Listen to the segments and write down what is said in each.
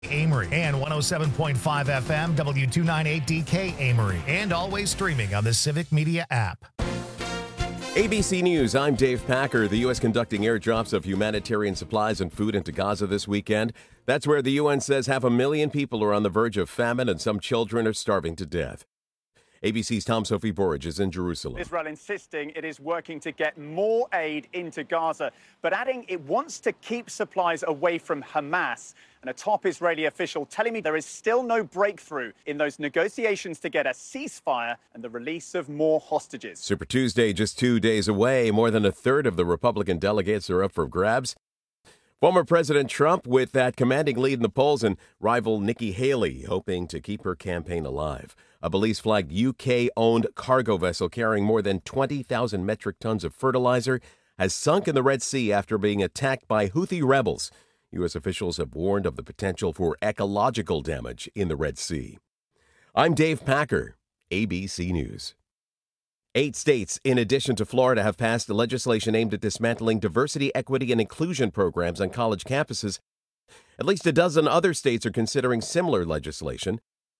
Amory and 107.5 FM W298DK Amory, and always streaming on the Civic Media app. ABC News, I'm Dave Packer. The U.S. conducting airdrops of humanitarian supplies and food into Gaza this weekend. That's where the UN says 500,000 people are on the verge of famine and some children are starving to death. ABC's Tom Sophie Burridge is in Jerusalem. Israel insisting it is working to get more aid into Gaza, but adding it wants to keep supplies away from Hamas. And a top Israeli official telling me there is still no breakthrough in those negotiations to get a ceasefire and the release of more hostages. Super Tuesday just 2 days away. More than a third of the Republican delegates are up for grabs. Former President Trump with that commanding lead in the polls, and rival Nikki Haley hoping to keep her campaign alive. A Belize-flagged UK-owned cargo vessel carrying more than 20,000 metric tons of fertilizer has sunk in the Red Sea after being attacked by Houthi rebels. U.S. officials have warned of the potential for ecological damage in the Red Sea. I'm Dave Packer, ABC News. 8 states, in addition to Florida, have passed legislation aimed at dismantling diversity, equity, and inclusion programs on college campuses. At least a dozen other states are considering similar legislation.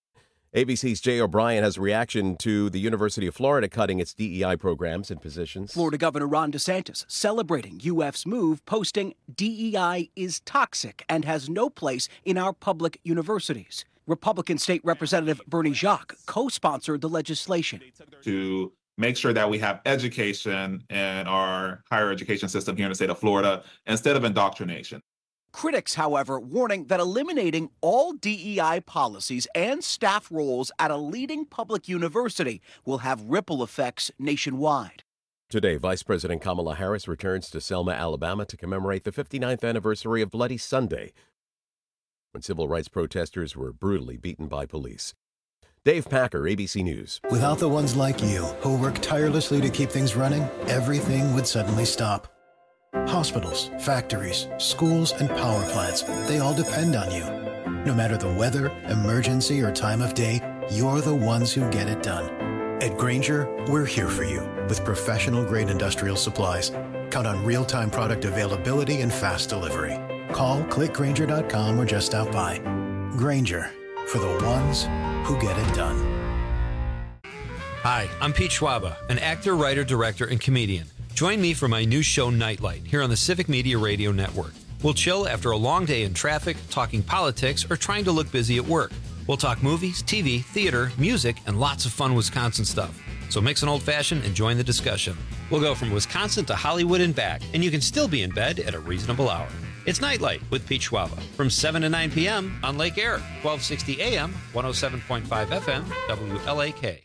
ABC's Jay O'Brien has a reaction to the University of Florida cutting its DEI programs and positions. Florida Governor Ron DeSantis celebrating UF's move, posting DEI is toxic and has no place in our public universities. Republican State Representative Bernie Jacques co-sponsored the legislation. To make sure that we have education in our higher education system here in the state of Florida instead of indoctrination. Critics, however, warning that eliminating all DEI policies and staff roles at a leading public university will have ripple effects nationwide. Today, Vice President Kamala Harris returns to Selma, Alabama to commemorate the 59th anniversary of Bloody Sunday, when civil rights protesters were brutally beaten by police. Dave Packer, ABC News. Without the ones like you, who work tirelessly to keep things running, everything would suddenly stop. Hospitals, factories, schools, and power plants, they all depend on you. No matter the weather, emergency, or time of day, you're the ones who get it done. At Grainger, we're here for you with professional-grade industrial supplies. Count on real-time product availability and fast delivery. Call, click Grainger.com, or just stop by. Grainger, for the ones who get it done. Hi, I'm Pete Schwaba, an actor, writer, director, and comedian. Join me for my new show, Nightlight, here on the Civic Media Radio Network. We'll chill after a long day in traffic, talking politics, or trying to look busy at work. We'll talk movies, TV, theater, music, and lots of fun Wisconsin stuff. So mix an old-fashioned and join the discussion. We'll go from Wisconsin to Hollywood and back, and you can still be in bed at a reasonable hour. It's Nightlight with Pete Schwaba from 7 to 9 p.m. on Lake Air, 1260 a.m., 107.5 FM, WLAK.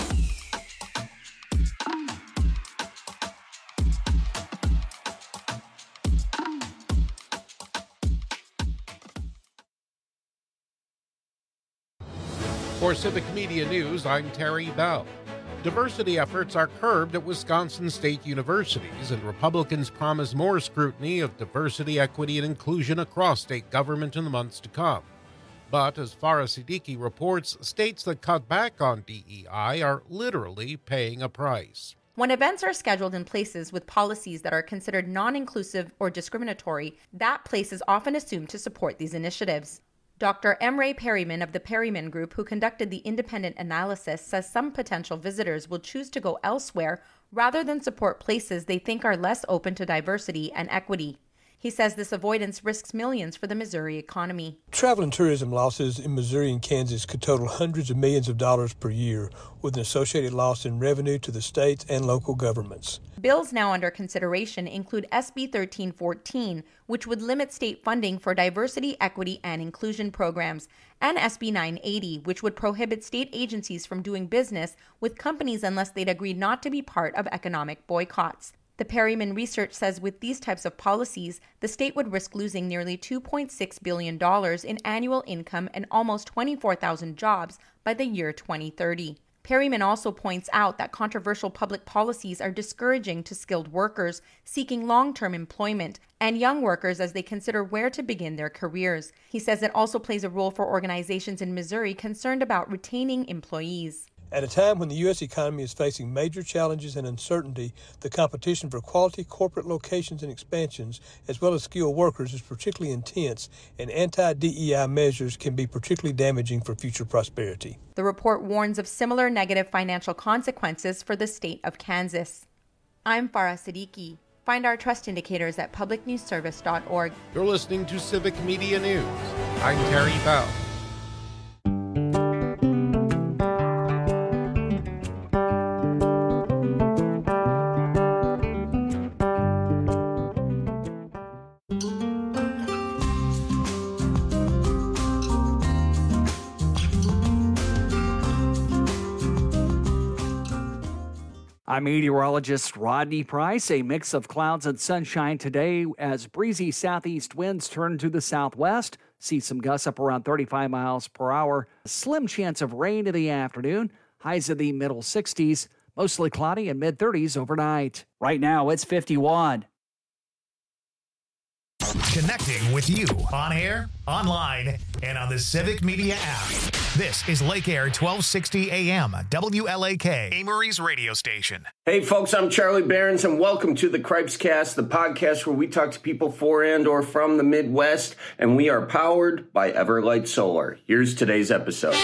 For Civic Media News, I'm Terry Bell. Diversity efforts are curbed at Wisconsin state universities, and Republicans promise more scrutiny of diversity, equity, and inclusion across state government in the months to come. But, as Farah Siddiqui reports, states that cut back on DEI are literally paying a price. When events are scheduled in places with policies that are considered non-inclusive or discriminatory, that place is often assumed to support these initiatives. Dr. M. Ray Perryman of the Perryman Group, who conducted the independent analysis, says some potential visitors will choose to go elsewhere rather than support places they think are less open to diversity and equity. He says this avoidance risks millions for the Missouri economy. Travel and tourism losses in Missouri and Kansas could total hundreds of millions of dollars per year, with an associated loss in revenue to the states and local governments. Bills now under consideration include SB 1314, which would limit state funding for diversity, equity, and inclusion programs, and SB 980, which would prohibit state agencies from doing business with companies unless they'd agreed not to be part of economic boycotts. The Perryman research says with these types of policies, the state would risk losing nearly $2.6 billion in annual income and almost 24,000 jobs by the year 2030. Perryman also points out that controversial public policies are discouraging to skilled workers seeking long-term employment and young workers as they consider where to begin their careers. He says it also plays a role for organizations in Missouri concerned about retaining employees. At a time when the U.S. economy is facing major challenges and uncertainty, the competition for quality corporate locations and expansions, as well as skilled workers, is particularly intense, and anti-DEI measures can be particularly damaging for future prosperity. The report warns of similar negative financial consequences for the state of Kansas. I'm Farah Siddiqui. Find our trust indicators at publicnewsservice.org. You're listening to Civic Media News. I'm Terry Bell. I'm meteorologist Rodney Price. A mix of clouds and sunshine today as breezy southeast winds turn to the southwest. See some gusts up around 35 miles per hour. Slim chance of rain in the afternoon. Highs in the middle 60s. Mostly cloudy and mid-30s overnight. Right now, it's 51. Connecting with you on air, online, and on the Civic Media app. This is Lake Air 1260 AM, WLAK, Amory's radio station. Hey folks, I'm Charlie Behrens, and welcome to the Cripescast, the podcast where we talk to people for and or from the Midwest, and we are powered by Everlight Solar. Here's today's episode.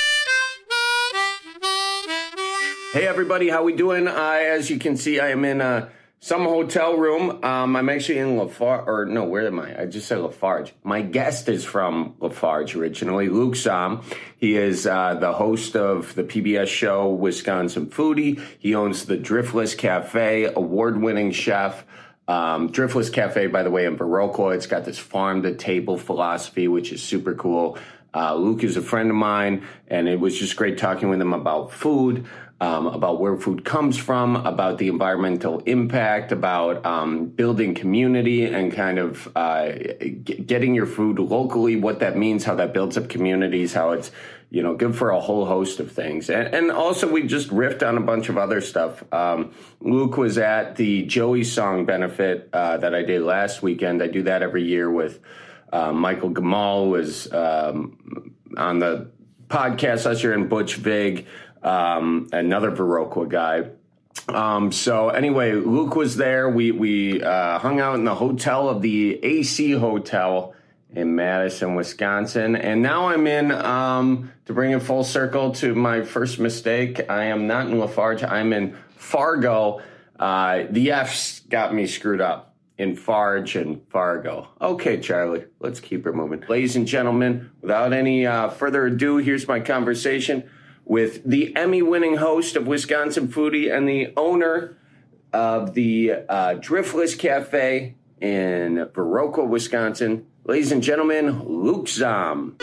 Hey everybody, how we doing? As you can see, I am in some hotel room. I'm actually in Lafarge, or no, where am I? I just said Lafarge. My guest is from Lafarge originally, Luke Zahm. He is the host of the PBS show Wisconsin Foodie. He owns the Driftless Cafe, award-winning chef. Driftless Cafe, by the way, in Viroqua. It's got this farm-to-table philosophy, which is super cool. Luke is a friend of mine, and it was just great talking with him about food. About where food comes from, about the environmental impact, about building community and kind of getting your food locally, what that means, how that builds up communities, how it's, good for a whole host of things. And also we just riffed on a bunch of other stuff. Luke was at the Joey Song benefit that I did last weekend. I do that every year with Michael Gamal, who was on the podcast last year, and Butch Vig, another Viroqua guy. So anyway, Luke was there. We hung out in the hotel of the AC Hotel in Madison, Wisconsin. And now I'm in, to bring it full circle to my first mistake, I am not in Lafarge. I'm in Fargo. The F's got me screwed up in Farge and Fargo. Okay, Charlie, let's keep it moving. Ladies and gentlemen, without any further ado, here's my conversation with the Emmy-winning host of Wisconsin Foodie and the owner of the Driftless Cafe in Viroqua, Wisconsin. Ladies and gentlemen, Luke Zahm.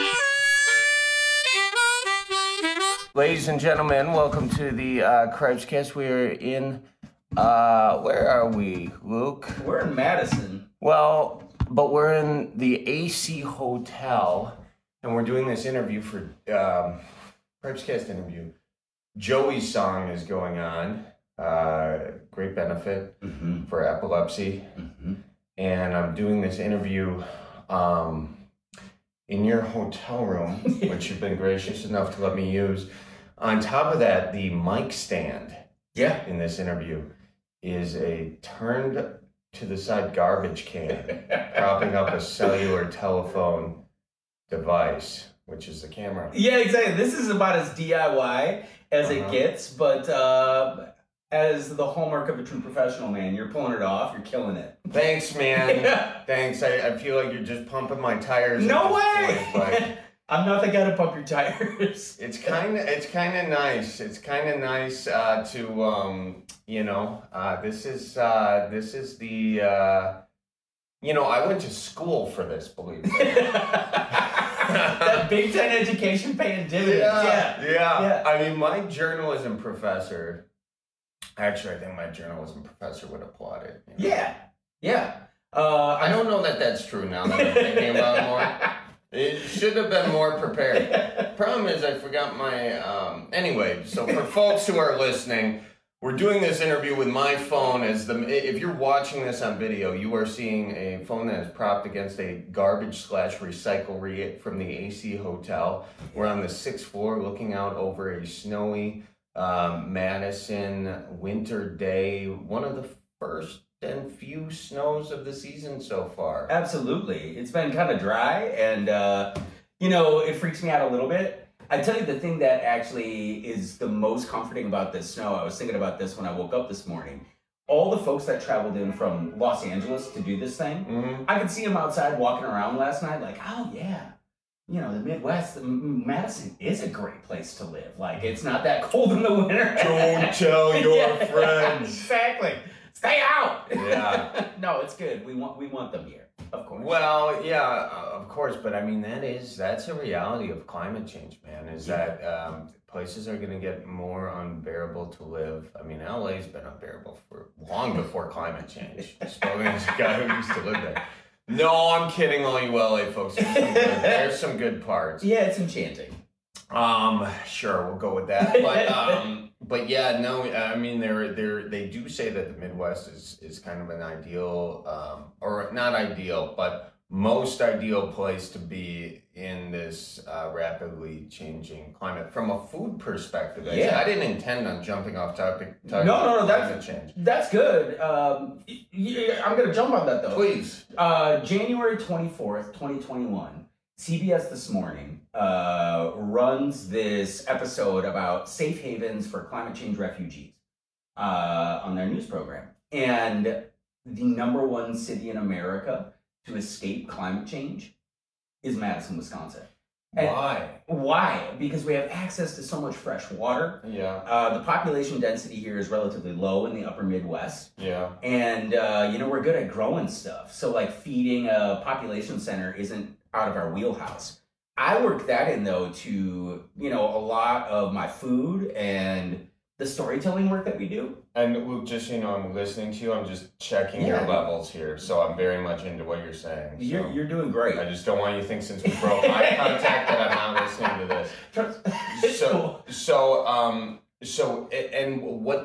Ladies and gentlemen, welcome to the Cripescast. We're in, where are we, Luke? We're in Madison. Well, but we're in the AC Hotel, and we're doing this interview for... Cripescast interview. Joey's Song is going on. Great benefit for epilepsy. And I'm doing this interview in your hotel room, which you've been gracious enough to let me use. On top of that, the mic stand in this interview is a turned to the side garbage can propping up a cellular telephone device, which is the camera. Yeah, exactly. This is about as DIY as it gets, but as the hallmark of a true professional, man, you're pulling it off. You're killing it. Thanks, man. Thanks. I feel like you're just pumping my tires. No way. I'm not the guy to pump your tires. It's kind of nice. It's kind of nice to this is the I went to school for this, believe me. That Big Ten education paying dividends. Yeah. I mean, my journalism professor, actually, I think my journalism professor would applaud it. Yeah. I don't know that that's true now that I'm thinking about it more. It should have been more prepared. Problem is, I forgot my... Anyway, so for folks who are listening... We're doing this interview with my phone if you're watching this on video, you are seeing a phone that is propped against a garbage/recycle from the AC Hotel. We're on the 6th floor looking out over a snowy Madison, winter day, one of the first and few snows of the season so far. Absolutely. It's been kind of dry, and, it freaks me out a little bit. I tell you the thing that actually is the most comforting about this snow, I was thinking about this when I woke up this morning. All the folks that traveled in from Los Angeles to do this thing, I could see them outside walking around last night like, oh, yeah. The Midwest, Madison is a great place to live. Like, it's not that cold in the winter. Don't tell your friends. Exactly. Stay out. Yeah. No, it's good. We want them here, of course. Well, yeah, of course. But I mean, that's a reality of climate change, man, is that places are going to get more unbearable to live. I mean, LA's been unbearable for long before climate change. Spoken as a guy who used to live there. No, I'm kidding, all you LA folks. There's some good parts. Yeah, it's enchanting. Sure, we'll go with that. But yeah, no, I mean, they do say that the Midwest is kind of an ideal, or not ideal, but most ideal place to be in this rapidly changing climate from a food perspective. Yeah. I didn't intend on jumping off topic. No, climate change. That's good. I'm going to jump on that, though. Please. January 24th, 2021, CBS This Morning runs this episode about safe havens for climate change refugees on their news program. And the number one city in America to escape climate change is Madison, Wisconsin. And why? Because we have access to so much fresh water. Yeah. The population density here is relatively low in the upper Midwest. Yeah. And, we're good at growing stuff. So, like, feeding a population center isn't out of our wheelhouse. I work that in, though, to, a lot of my food and the storytelling work that we do. And just, I'm listening to you. I'm just checking your levels here. So I'm very much into what you're saying. So you're doing great. I just don't want you to think since we broke eye contact that I'm not listening to this. And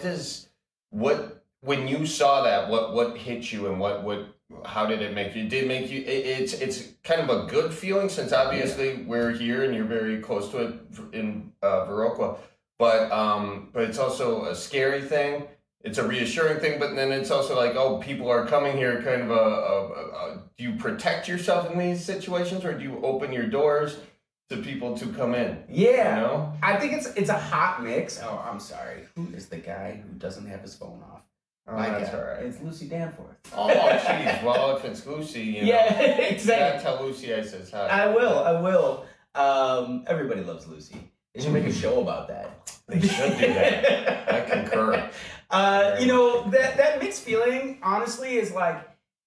when you saw that, what hit you and how did it make you? Did it make you? It's kind of a good feeling since obviously we're here and you're very close to it in Viroqua. But it's also a scary thing. It's a reassuring thing, but then it's also like, oh, people are coming here. Kind of do you protect yourself in these situations, or do you open your doors to people to come in? Yeah, I think it's a hot mix. Oh, I'm sorry. Who is the guy who doesn't have his phone off? Oh, that's all right. It's Lucy Danforth. Oh, jeez. Well, if it's Lucy, yeah, exactly. Tell Lucy I says hi. I will. Everybody loves Lucy. They should make a show about that. They should do that. I concur. That mixed feeling, honestly, is like,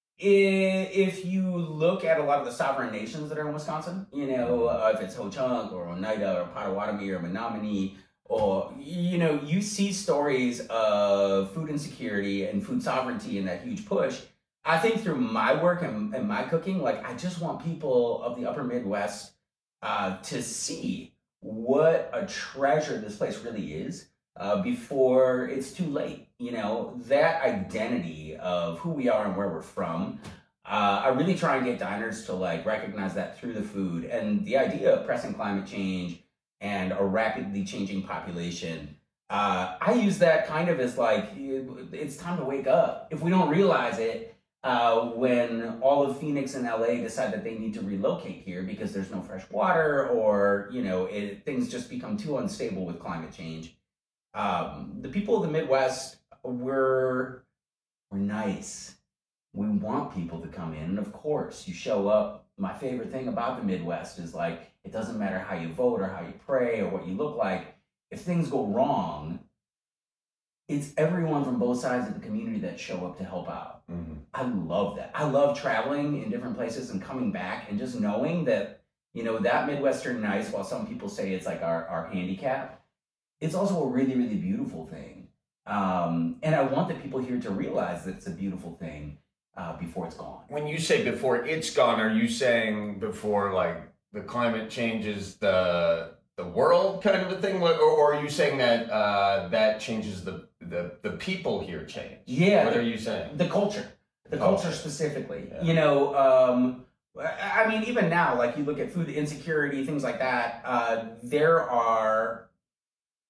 if you look at a lot of the sovereign nations that are in Wisconsin, if it's Ho-Chunk or Oneida or Potawatomi or Menominee, or, you see stories of food insecurity and food sovereignty and that huge push. I think through my work and my cooking, like, I just want people of the upper Midwest to see what a treasure this place really is before it's too late. That identity of who we are and where we're from. I really try and get diners to recognize that through the food, and the idea of pressing climate change and a rapidly changing population. I use that kind of as it's time to wake up. If we don't realize it, when all of Phoenix and LA decide that they need to relocate here because there's no fresh water, or things just become too unstable with climate change. The people of the Midwest, we're nice. We want people to come in, and of course, you show up. My favorite thing about the Midwest is it doesn't matter how you vote or how you pray or what you look like. If things go wrong, it's everyone from both sides of the community that show up to help out. Mm-hmm. I love that. I love traveling in different places and coming back and just knowing that, that Midwestern nice, while some people say it's our handicap, it's also a really, really beautiful thing. And I want the people here to realize that it's a beautiful thing before it's gone. When you say before it's gone, are you saying before the climate changes the world kind of a thing, or are you saying that that changes the people here change? Yeah. What are you saying? The culture specifically. Yeah. I mean, even now, you look at food insecurity, things like that. There are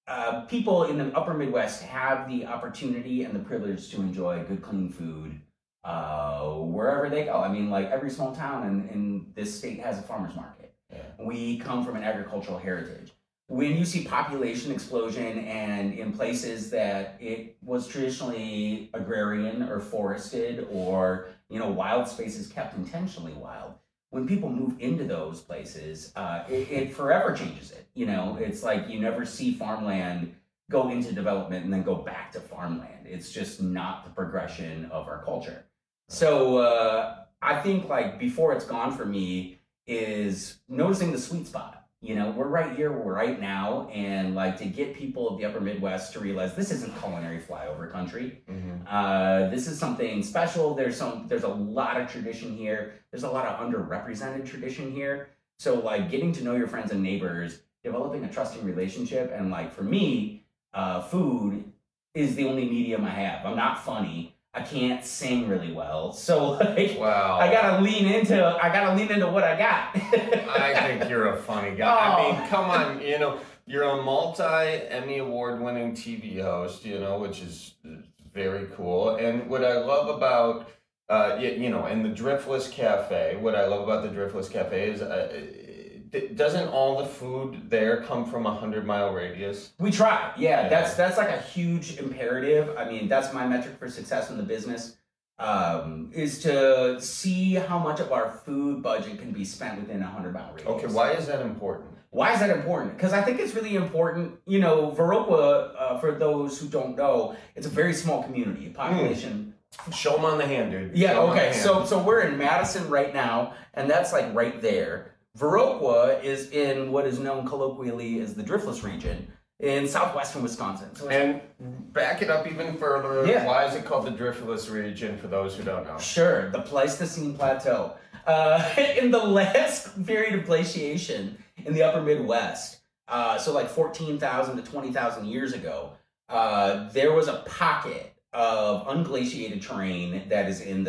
people in the upper Midwest have the opportunity and the privilege to enjoy good, clean food wherever they go. I mean, like every small town in this state has a farmer's market. Yeah. We come from an agricultural heritage. When you see population explosion and in places that it was traditionally agrarian or forested or, wild spaces kept intentionally wild, when people move into those places, it forever changes it. It's like you never see farmland go into development and then go back to farmland. It's just not the progression of our culture. So I think like before it's gone for me is noticing the sweet spot. We're right here, we're right now, and like to get people of the upper Midwest to realize this isn't culinary flyover country. Mm-hmm. This is something special. There's a lot of tradition here. There's a lot of underrepresented tradition here. So like getting to know your friends and neighbors, developing a trusting relationship, and like for me, food is the only medium I have. I'm not funny. I can't sing really well, so like wow. I gotta lean into what I got. I think you're a funny guy. Oh. I mean, come on, you're a multi-Emmy award-winning TV host, which is very cool. And what I love about, and the Driftless Cafe. What I love about the Driftless Cafe is. Doesn't all the food there come from 100-mile radius? We try, yeah. That's like a huge imperative. I mean, that's my metric for success in the business, is to see how much of our food budget can be spent within a 100-mile radius. Okay, why is that important? Why is that important? Because I think it's really important. Viroqua, for those who don't know, it's a very small community, population. Show them on the hand, dude. Yeah, okay. So we're in Madison right now, and that's like right there. Viroqua is in what is known colloquially as the Driftless region in southwestern Wisconsin. So and back it up even further, why is it called the Driftless region for those who don't know? Sure, the Pleistocene Plateau. In the last period of glaciation in the upper Midwest, so like 14,000 to 20,000 years ago, there was a pocket of unglaciated terrain that is in the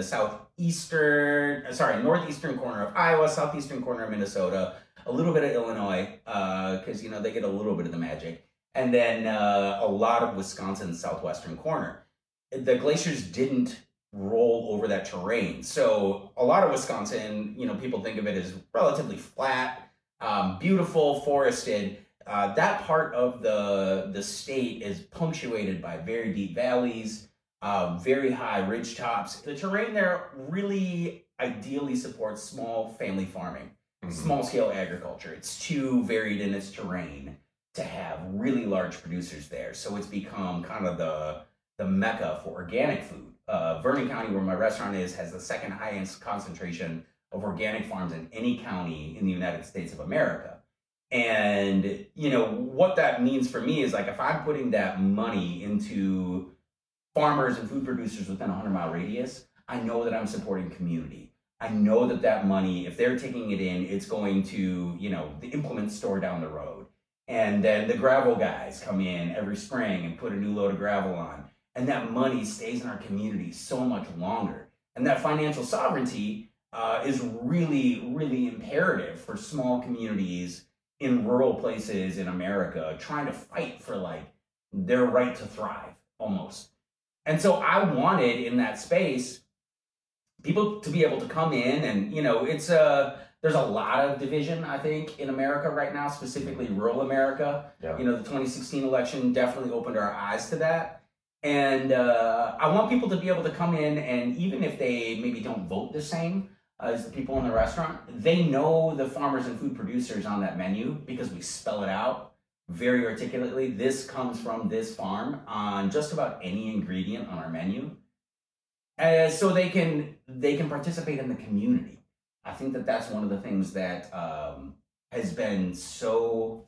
northeastern corner of Iowa, southeastern corner of Minnesota, a little bit of Illinois, because, they get a little bit of the magic, and then a lot of Wisconsin's southwestern corner. The glaciers didn't roll over that terrain. So a lot of Wisconsin, people think of it as relatively flat, beautiful, forested. That part of the state is punctuated by very deep valleys, very high ridge tops. The terrain there really ideally supports small family farming, small scale agriculture. It's too varied in its terrain to have really large producers there. So it's become kind of the mecca for organic food. Vernon County, where my restaurant is, has the second highest concentration of organic farms in any county in the United States of America. And, what that means for me is like if I'm putting that money into farmers and food producers within a 100-mile radius, I know that I'm supporting community. I know that money, if they're taking it in, it's going to, the implement store down the road. And then the gravel guys come in every spring and put a new load of gravel on. And that money stays in our community so much longer. And that financial sovereignty is really, really imperative for small communities in rural places in America trying to fight for like their right to thrive almost. And so I wanted in that space people to be able to come in and, there's a lot of division, I think, in America right now, specifically rural America. Yeah. The 2016 election definitely opened our eyes to that. And I want people to be able to come in and even if they maybe don't vote the same as the people in the restaurant, they know the farmers and food producers on that menu because we spell it out very articulately. This comes from this farm on just about any ingredient on our menu. So they can participate in the community. I think that's one of the things that has been so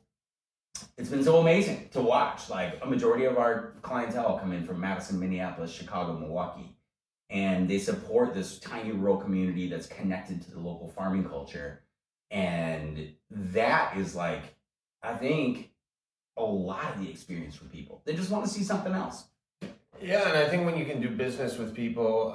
amazing to watch. Like a majority of our clientele come in from Madison, Minneapolis, Chicago, Milwaukee, and they support this tiny rural community that's connected to the local farming culture. And that is like, I think, a lot of the experience for people. They just want to see something else. Yeah, and I think when you can do business with people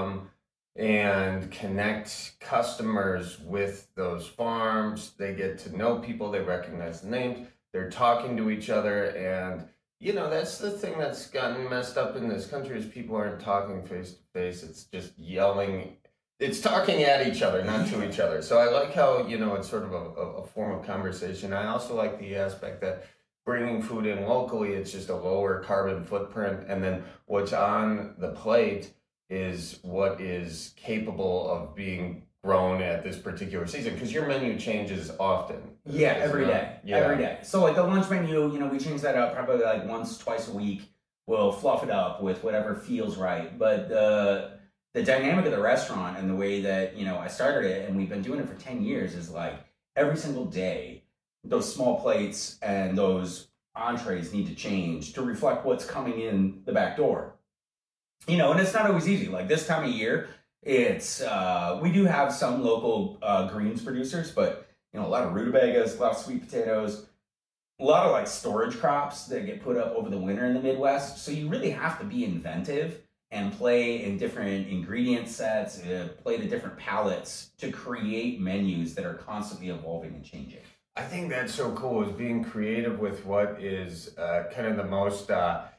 and connect customers with those farms, they get to know people, they recognize the names, they're talking to each other, and you know, that's the thing that's gotten messed up in this country is people aren't talking face to face. It's just yelling. It's talking at each other, not to each other. So I like how, you know, it's sort of a form of conversation. I also like the aspect that bringing food in locally, it's just a lower carbon footprint. And then what's on the plate is what is capable of being grown at this particular season, because your menu changes often. Yeah, every day. Yeah. Every day. So like the lunch menu, you know, we change that up probably like once, twice a week. We'll fluff it up with whatever feels right. But the dynamic of the restaurant and the way that, you know, I started it, and we've been doing it for 10 years, is like every single day, those small plates and those entrees need to change to reflect what's coming in the back door. You know, and it's not always easy. Like this time of year, it's we do have some local greens producers, but you know, a lot of rutabagas, a lot of sweet potatoes, a lot of like storage crops that get put up over the winter in the Midwest. So you really have to be inventive and play in different ingredient sets, play to different palettes to create menus that are constantly evolving and changing. I think that's so cool, is being creative with what is kind of the most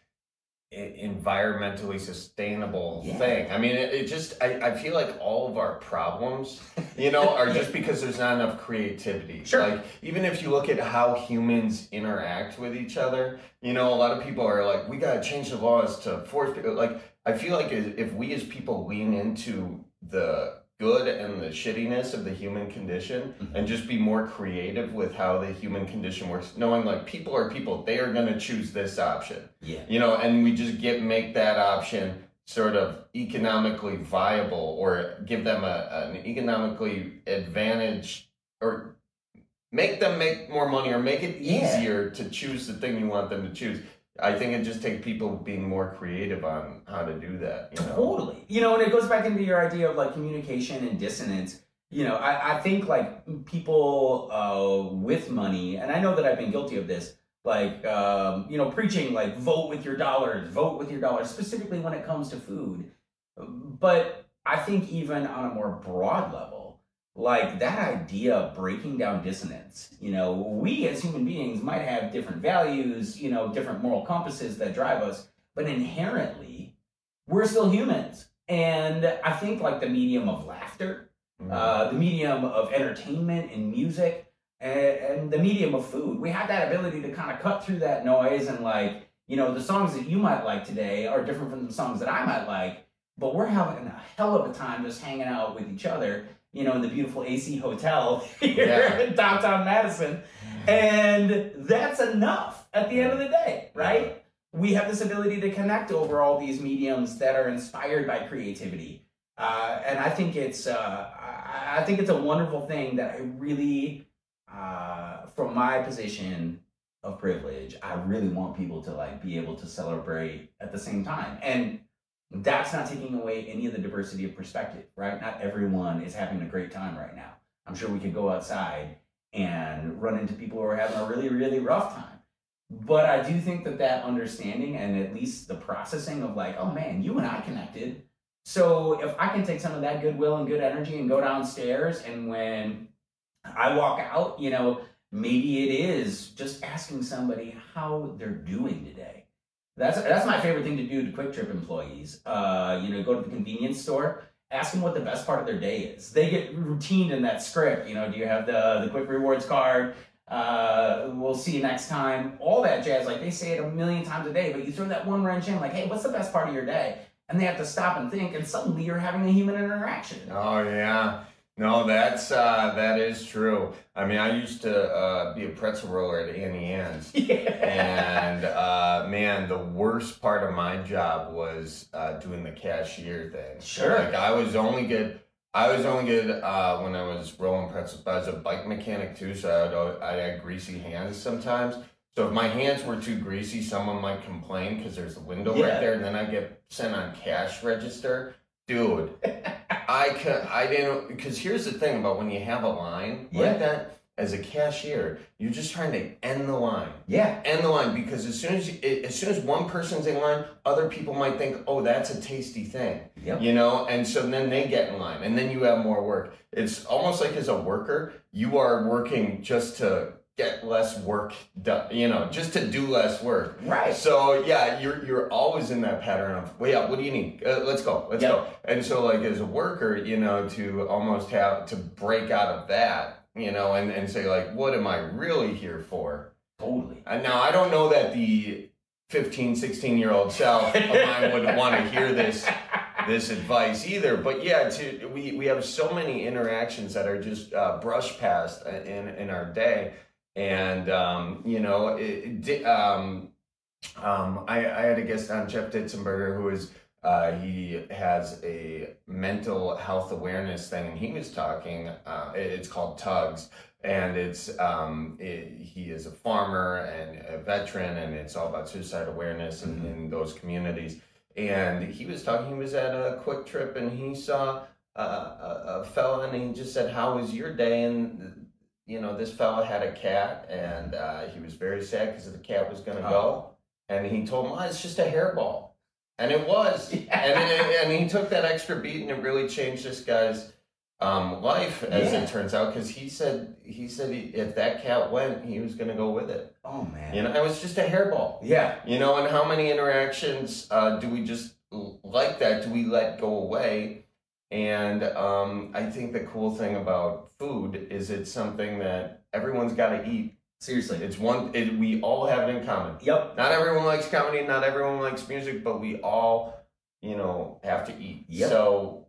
environmentally sustainable thing. I mean, it just, I feel like all of our problems, you know, are just because there's not enough creativity. Sure. Like, even if you look at how humans interact with each other, you know, a lot of people are like, we got to change the laws to force people. Like, I feel like if we as people lean into the good and the shittiness of the human condition and just be more creative with how the human condition works, knowing like people are people, they are going to choose this option. Yeah. You know, and we just make that option sort of economically viable, or give them an economically advantage, or make them make more money, or make it easier to choose the thing you want them to choose. I think it just takes people being more creative on how to do that. You know? Totally. You know, and it goes back into your idea of like communication and dissonance. You know, I think like people with money, and I know that I've been guilty of this, like, you know, preaching like vote with your dollars, specifically when it comes to food. But I think even on a more broad level, like that idea of breaking down dissonance, you know, we as human beings might have different values, you know, different moral compasses that drive us, but inherently we're still humans. And I think like the medium of laughter, the medium of entertainment and music, and the medium of food, we have that ability to kind of cut through that noise, and like, you know, the songs that you might like today are different from the songs that I might like, but we're having a hell of a time just hanging out with each other, you know, in the beautiful AC Hotel here in downtown Madison. And that's enough at the end of the day, right? We have this ability to connect over all these mediums that are inspired by creativity. And I think it's a wonderful thing that I really, from my position of privilege, I really want people to like be able to celebrate at the same time. And that's not taking away any of the diversity of perspective, right? Not everyone is having a great time right now. I'm sure we could go outside and run into people who are having a really, really rough time. But I do think that understanding, and at least the processing of like, oh man, you and I connected. So if I can take some of that goodwill and good energy and go downstairs, and when I walk out, you know, maybe it is just asking somebody how they're doing today. That's my favorite thing to do to Quick Trip employees. You know, go to the convenience store, ask them what the best part of their day is. They get routined in that script. You know, do you have the Quick Rewards card? We'll see you next time. All that jazz. Like, they say it a million times a day, but you throw that one wrench in, like, hey, what's the best part of your day? And they have to stop and think, and suddenly you're having a human interaction. Oh, yeah. No, that is true. I mean, I used to be a pretzel roller at Annie Ann's. And man, the worst part of my job was doing the cashier thing. Sure. Like, I was only good when I was rolling pretzels. But I was a bike mechanic too, so I had greasy hands sometimes. So if my hands were too greasy, someone might complain because there's a window right there, and then I get sent on cash register. Dude, I didn't, because here's the thing about when you have a line like that, as a cashier, you're just trying to end the line. End the line, because as soon as one person's in line, other people might think, oh, that's a tasty thing. You know, and so then they get in line, and then you have more work. It's almost like as a worker, you are working just to get less work done, just to do less work. Right. So yeah, you're always in that pattern of, well, yeah, what do you need? Let's go. And so like as a worker, to almost have to break out of that, and say like, what am I really here for? Totally. And now I don't know that the 15, 16-year-old self of mine would want to hear this advice either, but yeah, we have so many interactions that are just brushed past in our day. And, I had a guest on, Jeff Ditzenberger, who is, he has a mental health awareness thing, and he was talking, it's called Tugs, and it's, he is a farmer and a veteran, and it's all about suicide awareness in those communities. And he was talking, he was at a Quick Trip, and he saw a fella, and he just said, how was your day? And this fella had a cat, and he was very sad because the cat was going to go. And he told him, it's just a hairball. And it was. Yeah. And he took that extra beat, and it really changed this guy's life, as it turns out, because he said if that cat went, he was going to go with it. Oh, man. It was just a hairball. Yeah. And how many interactions do we just like that? Do we let go away? And I think the cool thing about food is it's something that everyone's got to eat. Seriously. We all have it in common. Yep. Not everyone likes comedy, not everyone likes music, but we all, have to eat. Yep. So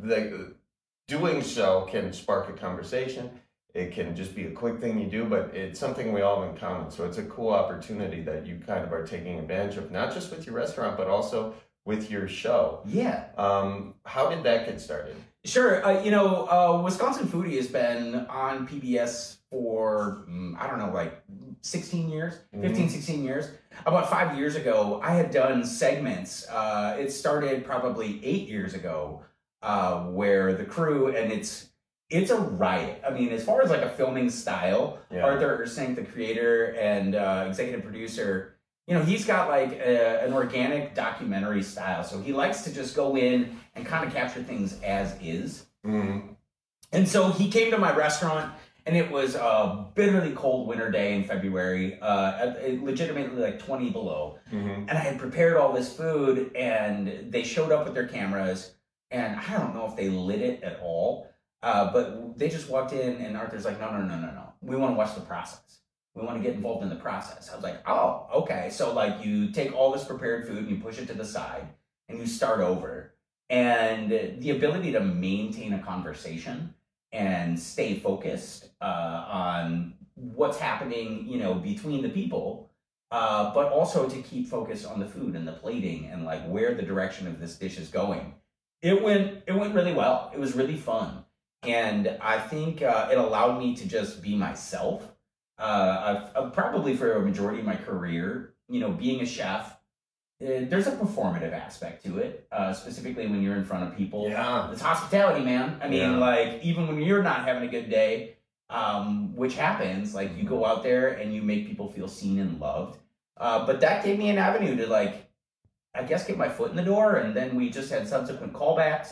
doing so can spark a conversation. It can just be a quick thing you do, but it's something we all have in common. So it's a cool opportunity that you kind of are taking advantage of, not just with your restaurant, but also with your show. Yeah. How did that get started? Sure. Wisconsin Foodie has been on PBS for, 16 years, 15, 16 years. About 5 years ago, I had done segments. It started probably 8 years ago, where the crew, and it's a riot. I mean, as far as like a filming style, Arthur Ersenk, the creator and executive producer, he's got like an organic documentary style. So he likes to just go in and kind of capture things as is. Mm-hmm. And so he came to my restaurant, and it was a bitterly cold winter day in February, legitimately like 20 below. Mm-hmm. And I had prepared all this food, and they showed up with their cameras, and I don't know if they lit it at all, but they just walked in, and Arthur's like, no. We want to watch the process. We want to get involved in the process. I was like, oh, okay. So like you take all this prepared food and you push it to the side and you start over. And the ability to maintain a conversation and stay focused on what's happening, between the people, but also to keep focus on the food and the plating and like where the direction of this dish is going. It went really well. It was really fun. And I think it allowed me to just be myself. I've probably for a majority of my career, being a chef, there's a performative aspect to it, specifically when you're in front of people. Yeah. It's hospitality, man. I mean, like, even when you're not having a good day, which happens, like, you go out there and you make people feel seen and loved. But that gave me an avenue to, like, I guess get my foot in the door, and then we just had subsequent callbacks.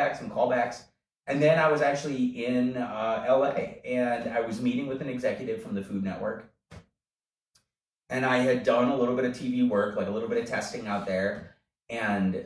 And then I was actually in LA, and I was meeting with an executive from the Food Network. And I had done a little bit of TV work, like a little bit of testing out there. And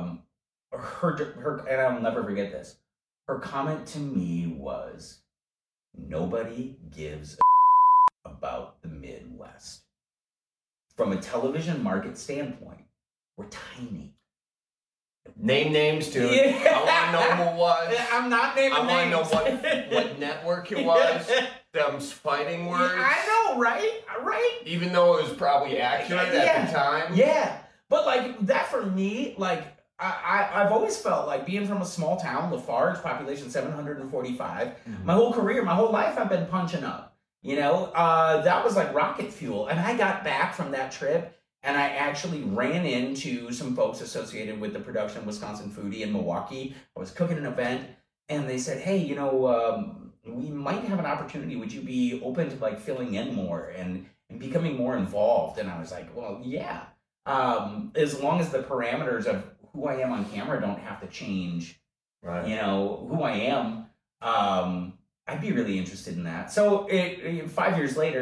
her and I'll never forget this. Her comment to me was, nobody gives a about the Midwest. From a television market standpoint, we're tiny. Name names, dude. Yeah. I want to know who it was. I'm not naming names. I want to know what network it was. Them fighting words. I know, right? Right? Even though it was probably accurate at the time. Yeah. But, like, that for me, like, I've always felt like being from a small town, Lafarge, population 745, my whole career, my whole life, I've been punching up. You know, that was like rocket fuel. And I got back from that trip, and I actually ran into some folks associated with the production of Wisconsin Foodie in Milwaukee. I was cooking an event, and they said, hey, you know, we might have an opportunity. Would you be open to, like, filling in more and becoming more involved? And I was like, well, yeah. As long as the parameters of who I am on camera don't have to change, right? You know, who I am, I'd be really interested in that. So 5 years later,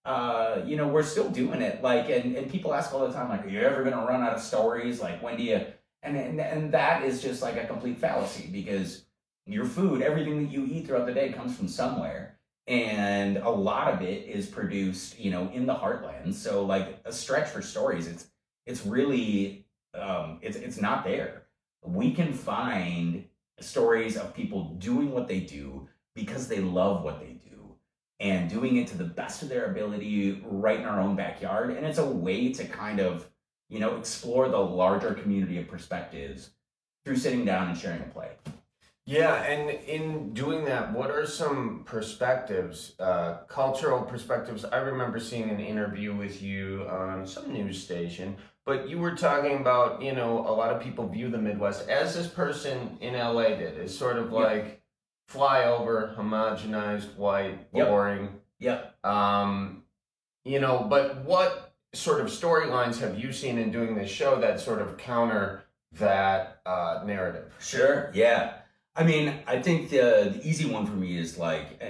we're still doing it. Like, and people ask all the time, like, are you ever going to run out of stories? Like, when do you, and that is just like a complete fallacy, because your food, everything that you eat throughout the day comes from somewhere. And a lot of it is produced, in the heartland. So like a stretch for stories, it's really, it's not there. We can find stories of people doing what they do because they love what they do and doing it to the best of their ability right in our own backyard. And it's a way to kind of, explore the larger community of perspectives through sitting down and sharing a plate. Yeah, and in doing that, what are some perspectives, cultural perspectives? I remember seeing an interview with you on some news station, but you were talking about, a lot of people view the Midwest, as this person in LA did, as sort of like flyover, homogenized, white, boring. Yep. But what sort of storylines have you seen in doing this show that sort of counter that narrative? Sure, yeah. I mean, I think the easy one for me is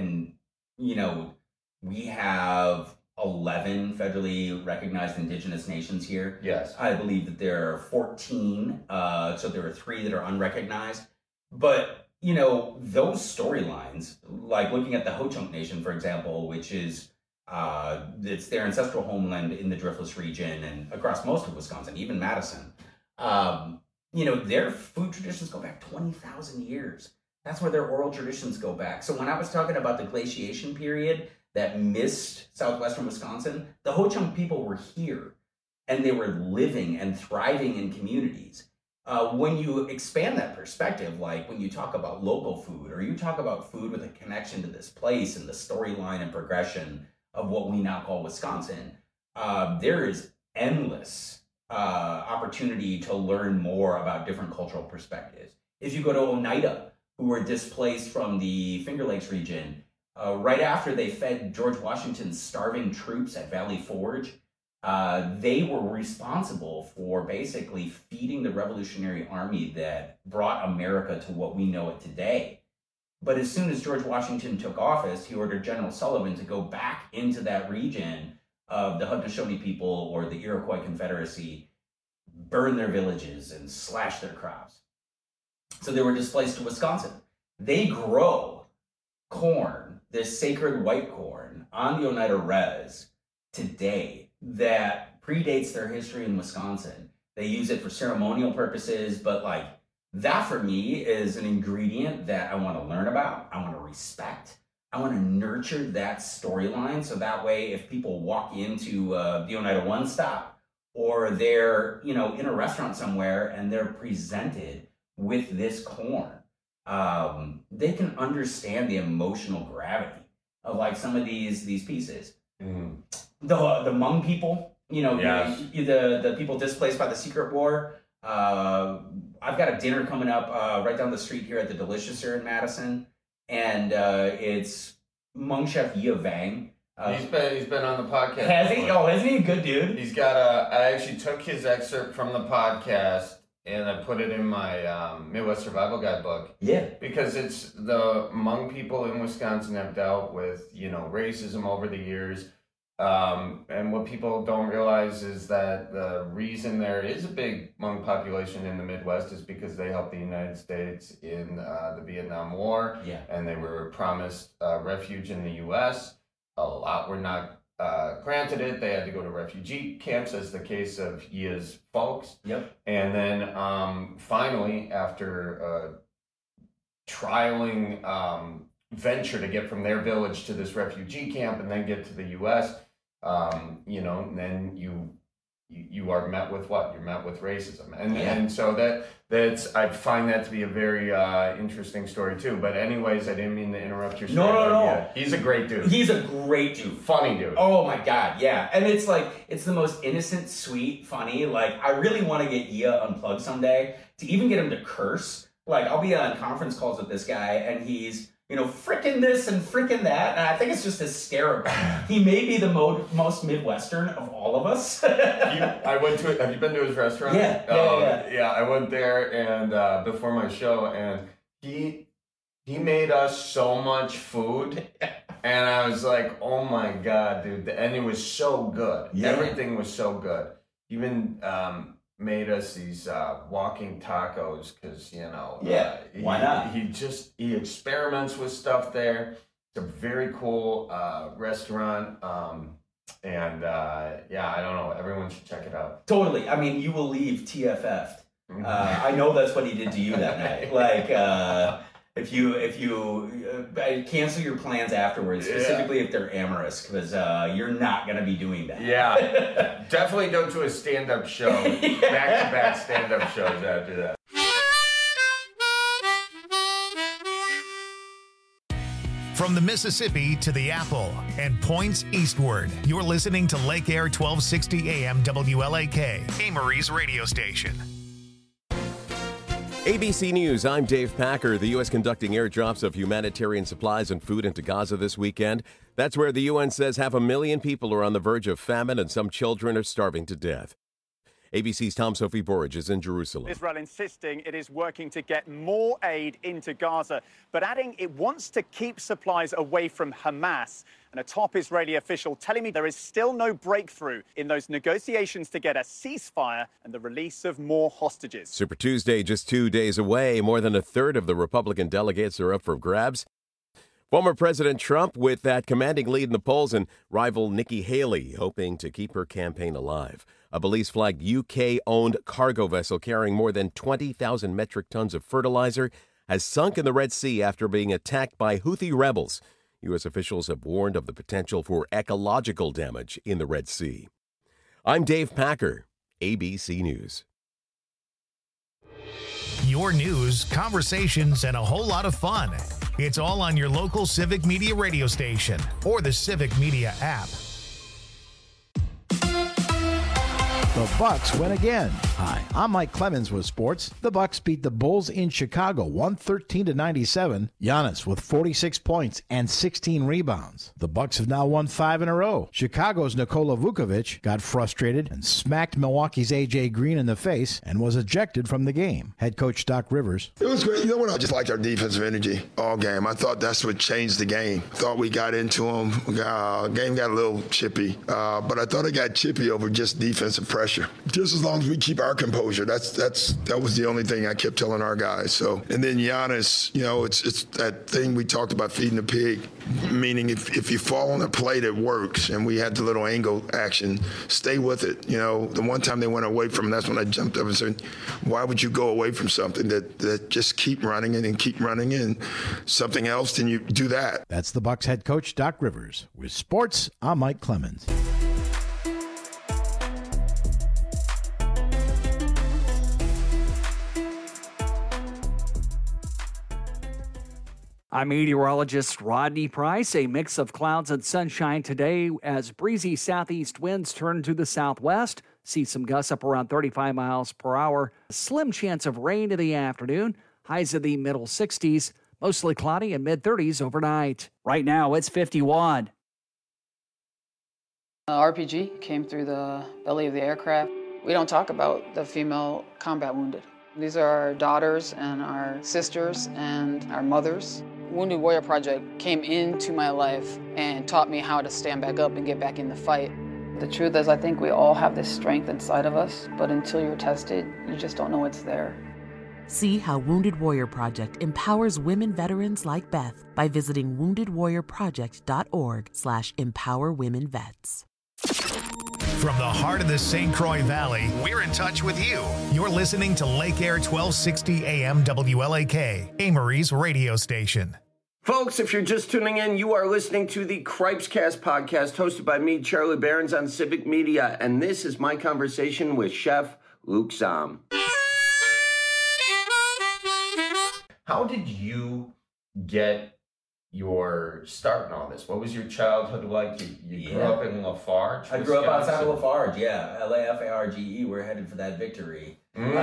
we have 11 federally recognized indigenous nations here. Yes. I believe that there are 14, so there are 3 that are unrecognized. But, those storylines, like looking at the Ho-Chunk Nation, for example, which is, it's their ancestral homeland in the Driftless region and across most of Wisconsin, even Madison. Their food traditions go back 20,000 years. That's where their oral traditions go back. So when I was talking about the glaciation period that missed southwestern Wisconsin, the Ho-Chunk people were here and they were living and thriving in communities. When you expand that perspective, like when you talk about local food or you talk about food with a connection to this place and the storyline and progression of what we now call Wisconsin, there is endless opportunity to learn more about different cultural perspectives. If you go to Oneida, who were displaced from the Finger Lakes region, right after they fed George Washington's starving troops at Valley Forge, they were responsible for basically feeding the Revolutionary Army that brought America to what we know it today. But as soon as George Washington took office, he ordered General Sullivan to go back into that region of the Haudenosaunee people or the Iroquois Confederacy, burn their villages and slash their crops. So they were displaced to Wisconsin. They grow corn, this sacred white corn, on the Oneida Res today that predates their history in Wisconsin. They use it for ceremonial purposes, but that for me is an ingredient that I want to learn about, I want to respect. I want to nurture that storyline so that way if people walk into the Oneida One Stop or they're, in a restaurant somewhere and they're presented with this corn, they can understand the emotional gravity of some of these pieces. Mm. The Hmong people, yes. the people displaced by the Secret War. I've got a dinner coming up right down the street here at the Delicious here in Madison. And it's Hmong chef Yi Vang. He's been on the podcast. Has he? Oh, isn't he a good dude? He's got I actually took his excerpt from the podcast and I put it in my Midwest Survival Guide book. Yeah. Because it's the Hmong people in Wisconsin have dealt with, racism over the years. And what people don't realize is that the reason there is a big Hmong population in the Midwest is because they helped the United States in the Vietnam War. Yeah. And they were promised refuge in the U.S. A lot were not granted it. They had to go to refugee camps, as the case of Yi's folks. Yep. And then finally, after trialing venture to get from their village to this refugee camp and then get to the U.S., and then you are met with what? You're met with racism. And so that's I find that to be a very interesting story too. But anyways, I didn't mean to interrupt your story. No. Yeah, he's a great dude. He's a great dude. Funny dude. Oh my God, yeah. And it's it's the most innocent, sweet, funny. I really want to get Ia unplugged someday to even get him to curse. I'll be on conference calls with this guy and he's frickin' this and frickin' that. And I think it's just hysterical. He may be the most Midwestern of all of us. Have you been to his restaurant? Yeah. Yeah, I went there and before my show and he made us so much food And I was like, oh my God, dude. And it was so good. Yeah. Everything was so good. Even made us these walking tacos because, why not? He experiments with stuff there. It's a very cool restaurant. I don't know. Everyone should check it out. Totally. I mean, you will leave TFF'd. I know that's what he did to you that night. Like, if you cancel your plans afterwards, specifically if they're amorous, because you're not going to be doing that. Yeah. Definitely don't do a stand-up show. Back-to-back stand-up shows after that. From the Mississippi to the Apple and points eastward, you're listening to Lake Air 1260 AM WLAK, Amory's radio station. ABC News, I'm Dave Packer. The U.S. conducting airdrops of humanitarian supplies and food into Gaza this weekend. That's where the UN says 500,000 people are on the verge of famine and some children are starving to death. ABC's Tom Sophie Borage is in Jerusalem. Israel insisting it is working to get more aid into Gaza, but adding it wants to keep supplies away from Hamas. And a top Israeli official telling me there is still no breakthrough in those negotiations to get a ceasefire and the release of more hostages. Super Tuesday just 2 days away. More than a third of the Republican delegates are up for grabs. Former President Trump with that commanding lead in the polls and rival Nikki Haley hoping to keep her campaign alive. A Belize-flagged UK-owned cargo vessel carrying more than 20,000 metric tons of fertilizer has sunk in the Red Sea after being attacked by Houthi rebels. U.S. officials have warned of the potential for ecological damage in the Red Sea. I'm Dave Packer, ABC News. Your news, conversations, and a whole lot of fun. It's all on your local Civic Media radio station or the Civic Media app. The Bucks win again. Hi, I'm Mike Clemens with sports. The Bucks beat the Bulls in Chicago 113-97. Giannis with 46 points and 16 rebounds. The Bucks have now won 5 in a row. Chicago's Nikola Vukovic got frustrated and smacked Milwaukee's A.J. Green in the face and was ejected from the game. Head coach Doc Rivers. It was great. You know what? I just liked our defensive energy all game. I thought that's what changed the game. Thought we got into them. Game got a little chippy, but I thought it got chippy over just defensive pressure. Just as long as we keep our composure, that was the only thing I kept telling our guys. So, and then Giannis, it's that thing we talked about, feeding the pig, meaning if you fall on a play that works, and we had the little angle action, stay with it. The one time they went away from, that's when I jumped up and said, why would you go away from something that just keep running and keep running and something else, then you do that. That's the Bucks head coach Doc Rivers. With sports, I'm Mike Clemens. I'm meteorologist Rodney Price. A mix of clouds and sunshine today as breezy southeast winds turn to the southwest. See some gusts up around 35 miles per hour. A slim chance of rain in the afternoon. Highs in the middle 60s. Mostly cloudy and mid-30s overnight. Right now, it's 51. RPG came through the belly of the aircraft. We don't talk about the female combat wounded. These are our daughters and our sisters and our mothers. Wounded Warrior Project came into my life and taught me how to stand back up and get back in the fight. The truth is, I think we all have this strength inside of us, but until you're tested, you just don't know it's there. See how Wounded Warrior Project empowers women veterans like Beth by visiting woundedwarriorproject.org/empowerwomenvets. From the heart of the St. Croix Valley, we're in touch with you. You're listening to Lake Air 1260 AM WLAK, Amory's radio station. Folks, if you're just tuning in, you are listening to the Cripescast podcast hosted by me, Charlie Behrens, on Civic Media, and this is my conversation with Chef Luke Zahm. How did you get your start in all this? What was your childhood like? You grew up in Lafarge? I grew up outside of Lafarge, yeah. Lafarge. We're headed for that victory.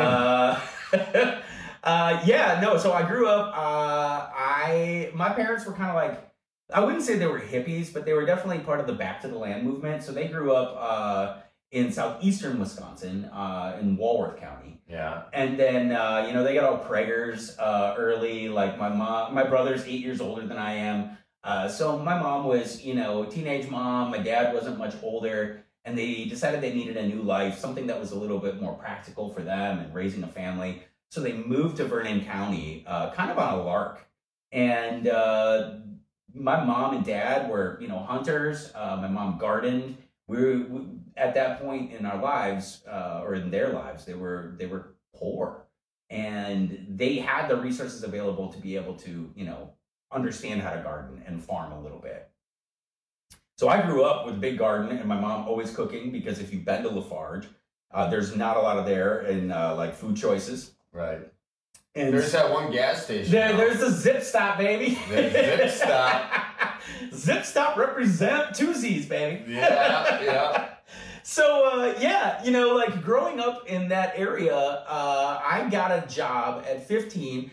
So I grew up, my parents were kind of like, I wouldn't say they were hippies, but they were definitely part of the Back to the Land movement. So they grew up in southeastern Wisconsin, in Walworth County. Yeah. And then, they got all preggers early. Like my brother's 8 years older than I am. So my mom was, a teenage mom. My dad wasn't much older, and they decided they needed a new life, something that was a little bit more practical for them and raising a family. So they moved to Vernon County, kind of on a lark. And my mom and dad were, hunters. My mom gardened. We at that point in our lives, or in their lives, they were poor, and they had the resources available to be able to, understand how to garden and farm a little bit. So I grew up with a big garden, and my mom always cooking, because if you've been to Lafarge, there's not a lot of there in like food choices. Right. And there's that one gas station. There's the Zip Stop, baby. The Zip Stop. Zip Stop represent 2 Z's, baby. Yeah. So, like growing up in that area, I got a job at 15.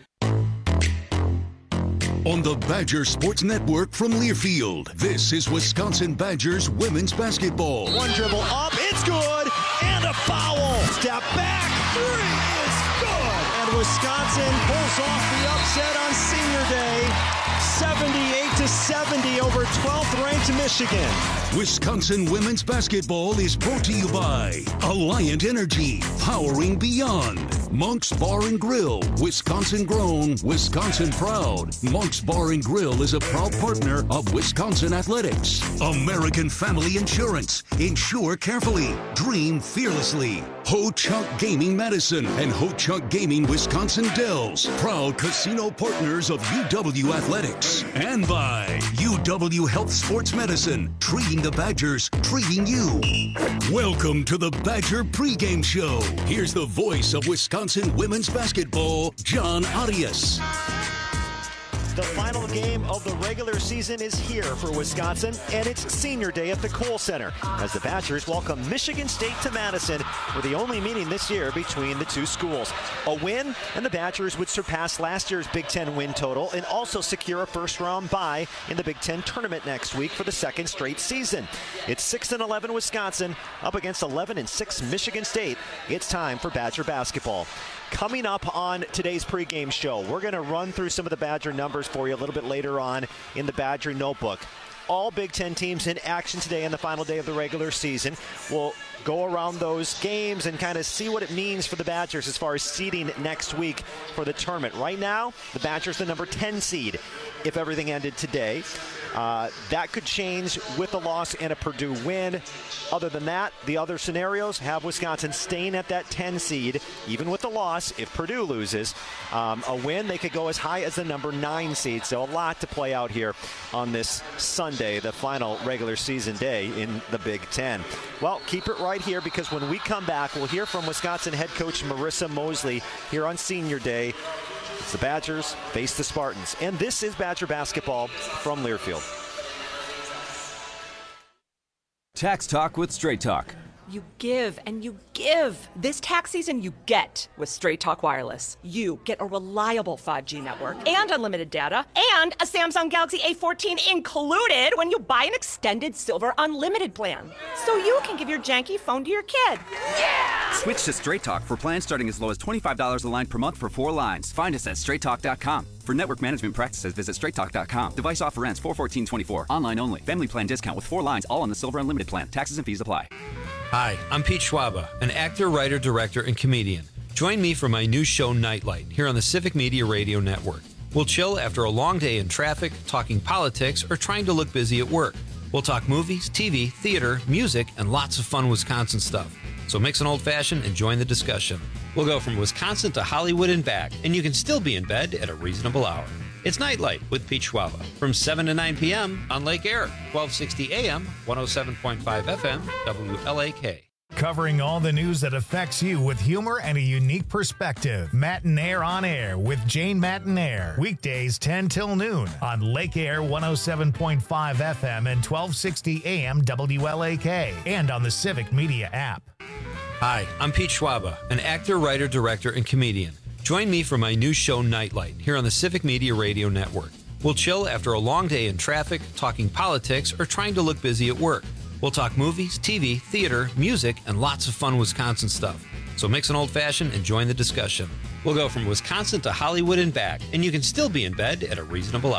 On the Badger Sports Network from Learfield, this is Wisconsin Badgers women's basketball. One dribble up, it's good, and a foul. Step back, 3 is good. And Wisconsin pulls off the upset on Senior Day, 78-70 over 12th ranked Michigan. Wisconsin women's basketball is brought to you by Alliant Energy, powering beyond. Monk's Bar and Grill, Wisconsin grown, Wisconsin proud. Monk's Bar and Grill is a proud partner of Wisconsin Athletics. American Family Insurance, insure carefully, dream fearlessly. Ho-Chunk Gaming Madison and Ho-Chunk Gaming Wisconsin Dells, proud casino partners of UW Athletics. And by UW Health Sports Medicine, treating the Badgers, treating you. Welcome to the Badger pregame show. Here's the voice of Wisconsin women's basketball, John Arias. The final game of the regular season is here for Wisconsin, and it's Senior Day at the Kohl Center as the Badgers welcome Michigan State to Madison for the only meeting this year between the two schools. A win, and the Badgers would surpass last year's Big Ten win total and also secure a first-round bye in the Big Ten tournament next week for the second straight season. It's 6-11 Wisconsin up against 11-6 Michigan State. It's time for Badger basketball. Coming up on today's pregame show, we're going to run through some of the Badger numbers for you a little bit later on in the Badger Notebook. All Big Ten teams in action today on the final day of the regular season. We'll go around those games and kind of see what it means for the Badgers as far as seeding next week for the tournament. Right now, the Badgers the number 10 seed if everything ended today. That could change with a loss and a Purdue win. Other than that, the other scenarios have Wisconsin staying at that 10 seed, even with the loss. If Purdue loses a win, they could go as high as the number 9 seed. So a lot to play out here on this Sunday, the final regular season day in the Big Ten. Well, keep it right here, because when we come back, we'll hear from Wisconsin head coach Marissa Mosley here on Senior Day. It's the Badgers face the Spartans. And this is Badger basketball from Learfield. Tax Talk with Straight Talk. You give and you give. This tax season, you get with Straight Talk Wireless. You get a reliable 5G network and unlimited data and a Samsung Galaxy A14 included when you buy an extended Silver Unlimited plan. So you can give your janky phone to your kid. Yeah! Switch to Straight Talk for plans starting as low as $25 a line per month for 4 lines. Find us at straighttalk.com. For network management practices, visit straighttalk.com. Device offer ends 4/14/24. Online only. Family plan discount with 4 lines, all on the Silver Unlimited plan. Taxes and fees apply. Hi, I'm Pete Schwaba, an actor, writer, director, and comedian. Join me for my new show, Nightlight, here on the Civic Media Radio Network. We'll chill after a long day in traffic, talking politics, or trying to look busy at work. We'll talk movies, TV, theater, music, and lots of fun Wisconsin stuff. So mix an old-fashioned and join the discussion. We'll go from Wisconsin to Hollywood and back, and you can still be in bed at a reasonable hour. It's Nightlight with Pete Schwaba from 7 to 9 p.m. on Lake Air, 1260 AM, 107.5 FM, WLAK. Covering all the news that affects you with humor and a unique perspective. Matinaire on Air with Jane Matinaire. Weekdays 10 till noon on Lake Air 107.5 FM and 1260 AM WLAK. And on the Civic Media app. Hi, I'm Pete Schwaba, an actor, writer, director, and comedian. Join me for my new show, Nightlight, here on the Civic Media Radio Network. We'll chill after a long day in traffic, talking politics, or trying to look busy at work. We'll talk movies, TV, theater, music, and lots of fun Wisconsin stuff. So mix an old-fashioned and join the discussion. We'll go from Wisconsin to Hollywood and back, and you can still be in bed at a reasonable hour.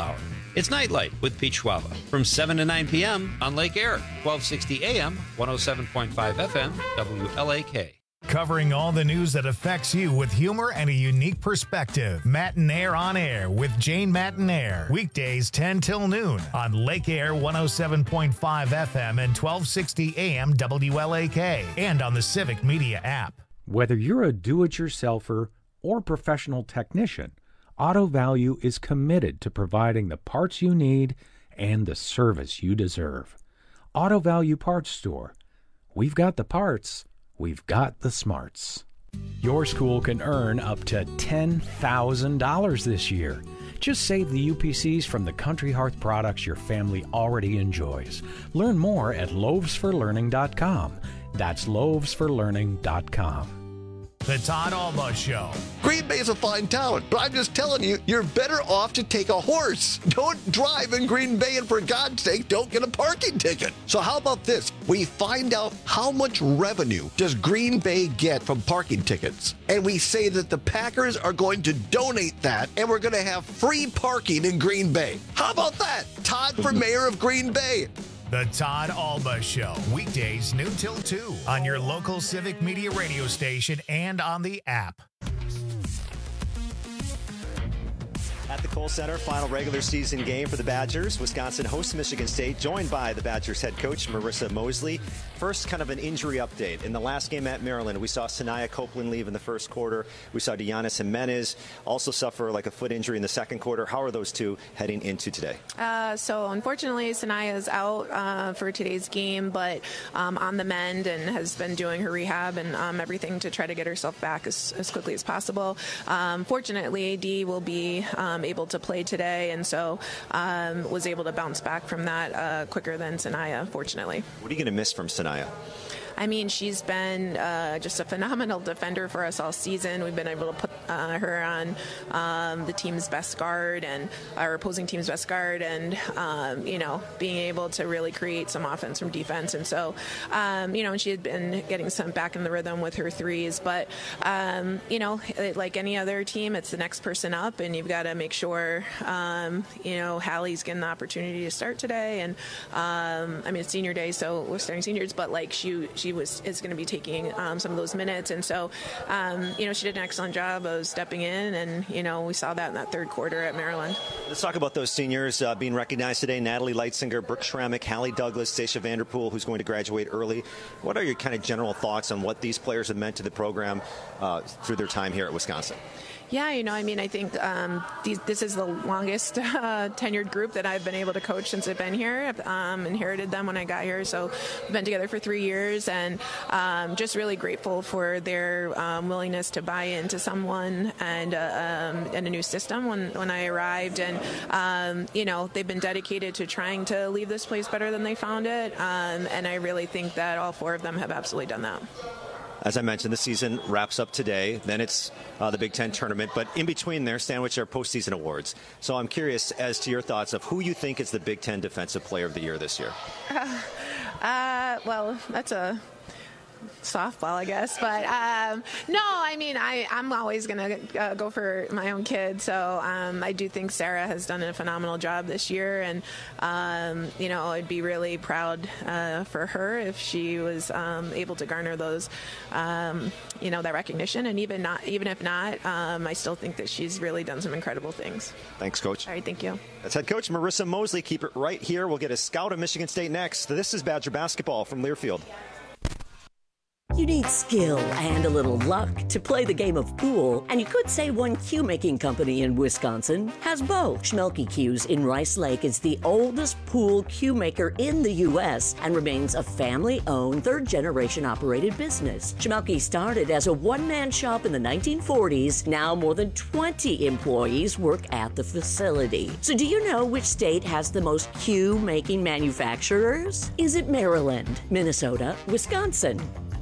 It's Nightlight with Pete Schwaba from 7 to 9 p.m. on Lake Air, 1260 AM, 107.5 FM, WLAK. Covering all the news that affects you with humor and a unique perspective. Matt and Air on Air with Jane Matt and Air. Weekdays 10 till noon on Lake Air 107.5 FM and 1260 AM WLAK. And on the Civic Media app. Whether you're a do-it-yourselfer or professional technician, Auto Value is committed to providing the parts you need and the service you deserve. Auto Value Parts Store. We've got the parts. We've got the smarts. Your school can earn up to $10,000 this year. Just save the UPCs from the Country Hearth products your family already enjoys. Learn more at loavesforlearning.com. That's loavesforlearning.com. The Todd Alba Show. Green Bay's a fine town, but I'm just telling you, you're better off to take a horse. Don't drive in Green Bay, and for God's sake, don't get a parking ticket. So how about this? We find out how much revenue does Green Bay get from parking tickets, and we say that the Packers are going to donate that, and we're going to have free parking in Green Bay. How about that? Todd for mayor of Green Bay. The Todd Alba Show, weekdays noon till 2 on your local Civic Media radio station and on the app. At the Kohl Center, final regular season game for the Badgers. Wisconsin hosts Michigan State, joined by the Badgers head coach, Marissa Mosley. First, kind of an injury update. In the last game at Maryland, we saw Sanaya Copeland leave in the first quarter. We saw Giannis Jimenez also suffer like a foot injury in the second quarter. How are those two heading into today? So unfortunately, Sanaya is out for today's game, but on the mend and has been doing her rehab and everything to try to get herself back as quickly as possible. Fortunately, Dee will be able to play today, and so was able to bounce back from that quicker than Sanaya, fortunately. What are you going to miss from Sanaya? I mean, she's been just a phenomenal defender for us all season. We've been able to put her on the team's best guard and our opposing team's best guard, and being able to really create some offense from defense. And so, and she had been getting some back in the rhythm with her threes. But like any other team, it's the next person up, and you've got to make sure Hallie's getting the opportunity to start today. And it's senior day, so we're starting seniors, but like she is going to be taking some of those minutes, and so she did an excellent job of stepping in, and we saw that in that third quarter at Maryland. Let's talk about those seniors being recognized today. Natalie Leitzinger, Brooke Schrammick, Hallie Douglas, Stacia Vanderpool, who's going to graduate early. What are your kind of general thoughts on what these players have meant to the program through their time here at Wisconsin? Yeah, I think this is the longest tenured group that I've been able to coach since I've been here. I've inherited them when I got here, so we've been together for 3 years, and just really grateful for their willingness to buy into someone and a new system when I arrived. And, they've been dedicated to trying to leave this place better than they found it, and I really think that all 4 of them have absolutely done that. As I mentioned, the season wraps up today. Then it's the Big Ten tournament. But in between there, Sandwich are postseason awards. So I'm curious as to your thoughts of who you think is the Big Ten Defensive Player of the Year this year. Well, that's a softball, I guess, but no, I'm always gonna go for my own kid, so I do think Sarah has done a phenomenal job this year, and I'd be really proud for her if she was able to garner those that recognition, and even if not, I still think that she's really done some incredible things. Thanks, Coach. All right, thank you. That's head coach Marissa Mosley. Keep it right here. We'll get a scout of Michigan State next. This is Badger basketball from Learfield. You need skill and a little luck to play the game of pool, and you could say one cue-making company in Wisconsin has both. Schmelke Cues in Rice Lake is the oldest pool cue maker in the U.S. and remains a family-owned, third-generation operated business. Schmelke started as a one-man shop in the 1940s. Now more than 20 employees work at the facility. So do you know which state has the most cue-making manufacturers? Is it Maryland, Minnesota, Wisconsin?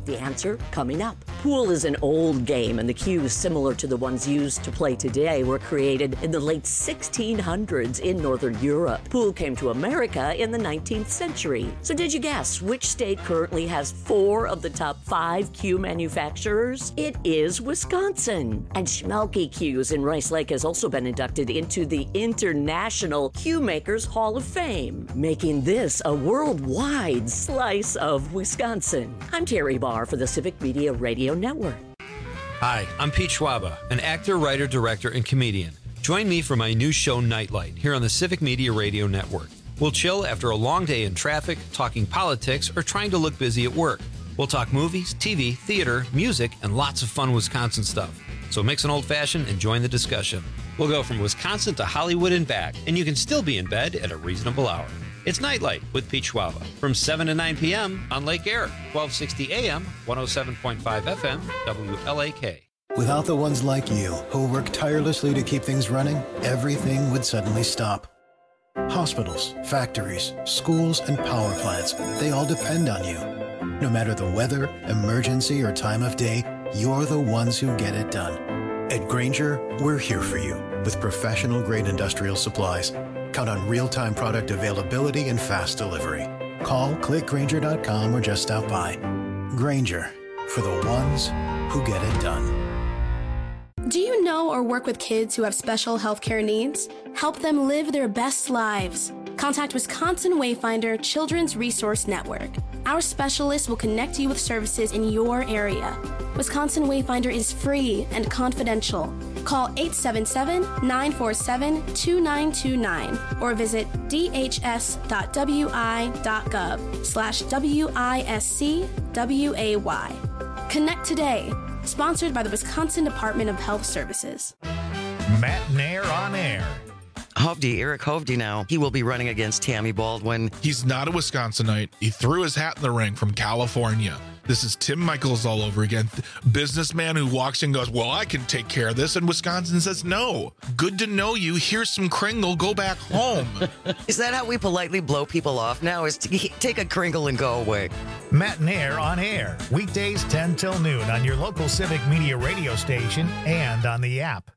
The answer coming up. Pool is an old game, and the cues similar to the ones used to play today were created in the late 1600s in Northern Europe. Pool came to America in the 19th century. So did you guess which state currently has 4 of the top 5 cue manufacturers? It is Wisconsin. And Schmelke Cues in Rice Lake has also been inducted into the International Cue Makers Hall of Fame, making this a worldwide slice of Wisconsin. I'm Terry Barr for the Civic Media Radio Network. Hi, I'm Pete Schwaba, an actor, writer, director, and comedian. Join me for my new show, Nightlight, here on the Civic Media Radio Network. We'll chill after a long day in traffic, talking politics, or trying to look busy at work. We'll talk movies, TV, theater, music, and lots of fun Wisconsin stuff. So mix an old-fashioned and join the discussion. We'll go from Wisconsin to Hollywood and back, and you can still be in bed at a reasonable hour. It's Nightlight with Pete Schwaba from 7 to 9 p.m. on Lake Air, 1260 a.m., 107.5 FM, WLAK. Without the ones like you, who work tirelessly to keep things running, everything would suddenly stop. Hospitals, factories, schools, and power plants, they all depend on you. No matter the weather, emergency, or time of day, you're the ones who get it done. At Grainger, we're here for you with professional-grade industrial supplies. Count on real-time product availability and fast delivery. Call, click Grainger.com, or just stop by. Grainger, for the ones who get it done. Do you know or work with kids who have special healthcare needs? Help them live their best lives. Contact Wisconsin Wayfinder Children's Resource Network. Our specialists will connect you with services in your area. Wisconsin Wayfinder is free and confidential. Call 877-947-2929 or visit dhs.wi.gov/WISCWAY. Connect today. Sponsored by the Wisconsin Department of Health Services. Matt Nair on air. Hovde, Eric Hovde now. He will be running against Tammy Baldwin. He's not a Wisconsinite. He threw his hat in the ring from California. This is Tim Michaels all over again. Businessman who walks in and goes, well, I can take care of this. And Wisconsin says, no. Good to know you. Here's some Kringle. Go back home. Is that how we politely blow people off now? Is to take a Kringle and go away? Matt Nair on air. Weekdays 10 till noon on your local Civic Media radio station and on the app.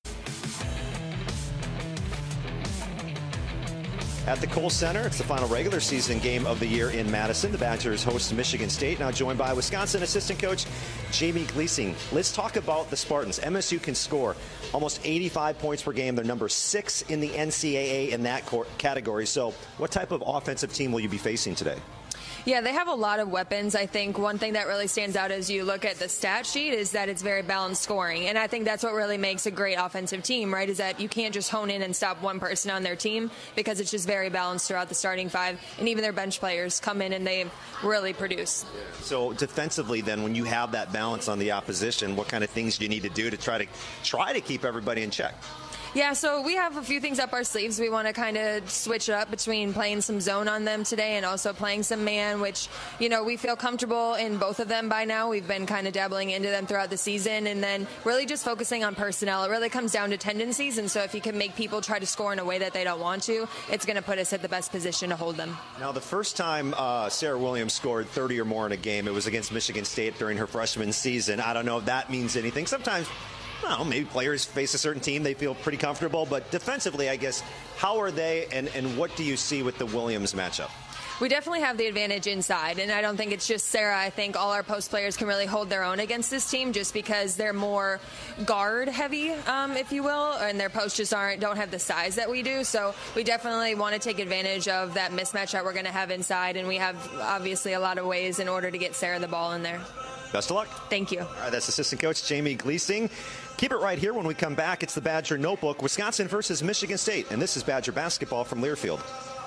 At the Kohl Center, it's the final regular season game of the year in Madison. The Badgers host Michigan State, now joined by Wisconsin assistant coach Jamie Gleasing. Let's talk about the Spartans. MSU can score almost 85 points per game. They're number 6 in the NCAA in that category. So what type of offensive team will you be facing today? Yeah, they have a lot of weapons. I think one thing that really stands out as you look at the stat sheet is that it's very balanced scoring. And I think that's what really makes a great offensive team, right, is that you can't just hone in and stop one person on their team because it's just very balanced throughout the starting 5. And even their bench players come in and they really produce. So defensively, then, when you have that balance on the opposition, what kind of things do you need to do to try to keep everybody in check? Yeah, so we have a few things up our sleeves. We want to kind of switch it up between playing some zone on them today and also playing some man, which, you know, we feel comfortable in both of them by now. We've been kind of dabbling into them throughout the season, and then really just focusing on personnel. It really comes down to tendencies, and so if you can make people try to score in a way that they don't want to, it's going to put us at the best position to hold them. Now, the first time Sarah Williams scored 30 or more in a game, it was against Michigan State during her freshman season. I don't know if that means anything. Sometimes, well, maybe players face a certain team, they feel pretty comfortable, but defensively, I guess, how are they, and what do you see with the Williams matchup? We definitely have the advantage inside, and I don't think it's just Sarah. I think all our post players can really hold their own against this team just because they're more guard heavy, if you will, and their posts just don't have the size that we do. So we definitely want to take advantage of that mismatch that we're going to have inside, and we have obviously a lot of ways in order to get Sarah the ball in there. Best of luck. Thank you. All right, that's assistant coach Jamie Gleasing. Keep it right here. When we come back, it's the Badger Notebook, Wisconsin versus Michigan State, and this is Badger basketball from Learfield.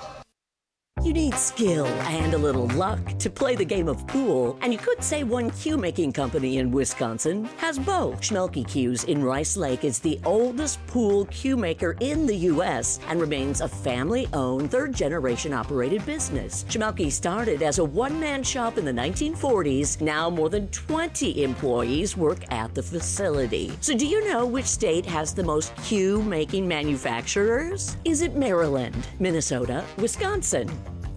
You need skill and a little luck to play the game of pool, and you could say one cue-making company in Wisconsin has both. Schmelke Cues in Rice Lake is the oldest pool cue maker in the U.S. and remains a family-owned, third-generation operated business. Schmelke started as a one-man shop in the 1940s. Now more than 20 employees work at the facility. So do you know which state has the most cue-making manufacturers? Is it Maryland, Minnesota, Wisconsin?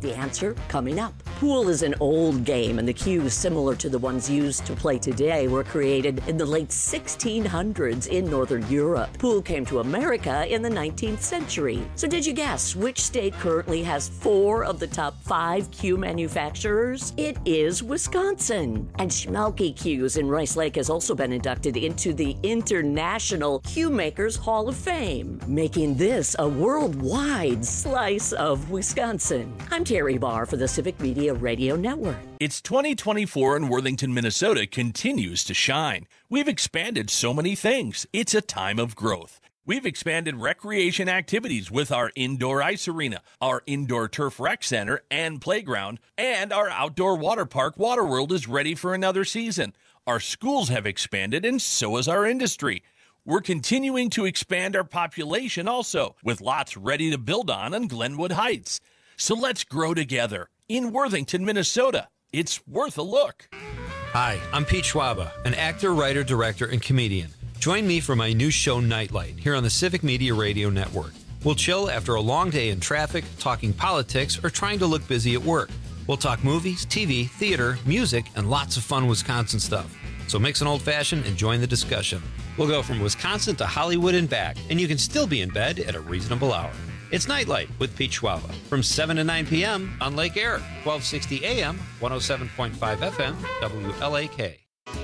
The answer coming up. Pool is an old game, and the cues similar to the ones used to play today were created in the late 1600s in Northern Europe. Pool came to America in the 19th century. So did you guess which state currently has 4 of the top 5 cue manufacturers? It is Wisconsin. And Schmelke Cues in Rice Lake has also been inducted into the International Cue Makers Hall of Fame, making this a worldwide slice of Wisconsin. I'm Terry Barr for the Civic Media Radio Network. It's 2024 and Worthington, Minnesota continues to shine. We've expanded so many things. It's a time of growth. We've expanded recreation activities with our indoor ice arena, our indoor turf rec center and playground, and our outdoor water park Waterworld is ready for another season. Our schools have expanded and so has our industry. We're continuing to expand our population also, with lots ready to build on Glenwood Heights. So let's grow together. In Worthington, Minnesota, it's worth a look. Hi, I'm Pete Schwaba, an actor, writer, director, and comedian. Join me for my new show, Nightlight, here on the Civic Media Radio Network. We'll chill after a long day in traffic, talking politics, or trying to look busy at work. We'll talk movies, TV, theater, music, and lots of fun Wisconsin stuff. So mix an old-fashioned and join the discussion. We'll go from Wisconsin to Hollywood and back, and you can still be in bed at a reasonable hour. It's Nightlight with Pete Schwaba from 7 to 9 p.m. on Lake Air, 1260 a.m., 107.5 FM, WLAK.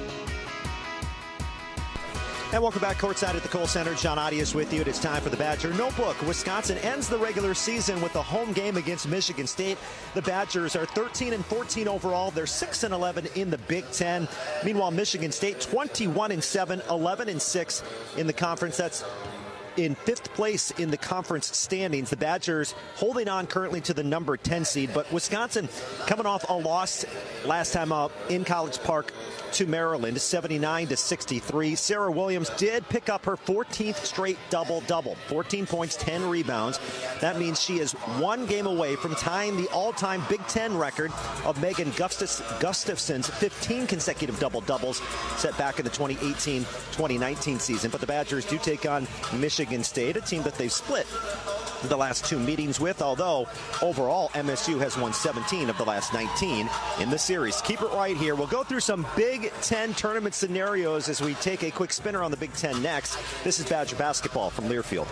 And welcome back courtside at the Kohl Center. John Audius with you. It's time for the Badger Notebook. Wisconsin ends the regular season with a home game against Michigan State. The Badgers are 13-14 overall. They're 6-11 in the Big Ten. Meanwhile, Michigan State 21-7, 11-6 in the conference. That's in 5th place in the conference standings. The Badgers holding on currently to the number 10 seed, but Wisconsin coming off a loss last time out in College Park to Maryland, 79-63. Sarah Williams did pick up her 14th straight double-double, 14 points, 10 rebounds. That means she is 1 game away from tying the all-time Big Ten record of Megan Gustafson's 15 consecutive double-doubles set back in the 2018-2019 season. But the Badgers do take on Michigan State, a team that they've split the last 2 meetings with, although overall MSU has won 17 of the last 19 in the series. Keep it right here. We'll go through some Big Ten tournament scenarios as we take a quick spinner on the Big Ten next. This is Badger basketball from Learfield.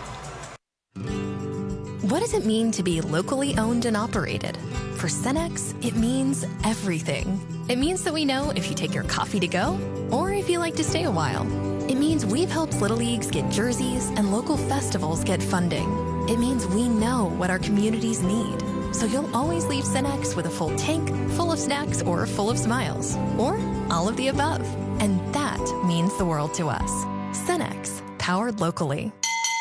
What does it mean to be locally owned and operated? For Cenex, it means everything. It means that we know if you take your coffee to go or if you like to stay a while. It means we've helped Little Leagues get jerseys and local festivals get funding. It means we know what our communities need. So you'll always leave Cenex with a full tank, full of snacks, or full of smiles. Or all of the above. And that means the world to us. Cenex, powered locally.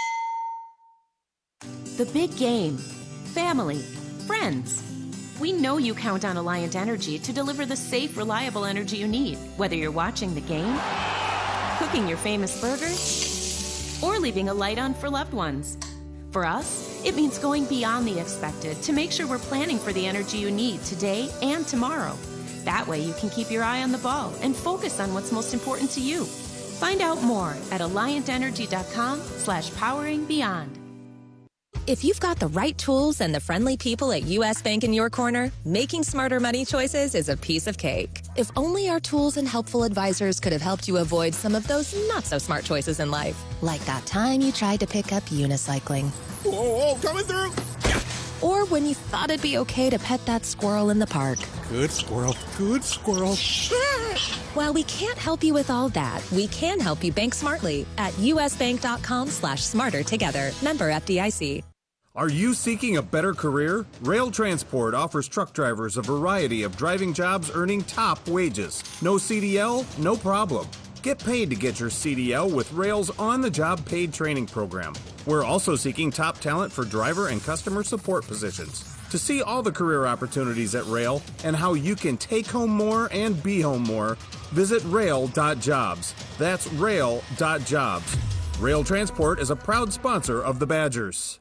The big game. Family. Friends. We know you count on Alliant Energy to deliver the safe, reliable energy you need, whether you're watching the game, cooking your famous burgers, or leaving a light on for loved ones. For us, it means going beyond the expected to make sure we're planning for the energy you need today and tomorrow. That way you can keep your eye on the ball and focus on what's most important to you. Find out more at alliantenergy.com/poweringbeyond. If you've got the right tools and the friendly people at U.S. Bank in your corner, making smarter money choices is a piece of cake. If only our tools and helpful advisors could have helped you avoid some of those not-so-smart choices in life. Like that time you tried to pick up unicycling. Whoa, coming through! Or when you thought it'd be okay to pet that squirrel in the park. Good squirrel, good squirrel. While we can't help you with all that, we can help you bank smartly at usbank.com/smarter-together. Member FDIC. Are you seeking a better career? Rail Transport offers truck drivers a variety of driving jobs earning top wages. No CDL? No problem. Get paid to get your CDL with Rail's on-the-job paid training program. We're also seeking top talent for driver and customer support positions. To see all the career opportunities at Rail and how you can take home more and be home more, visit rail.jobs. That's rail.jobs. Rail Transport is a proud sponsor of the Badgers.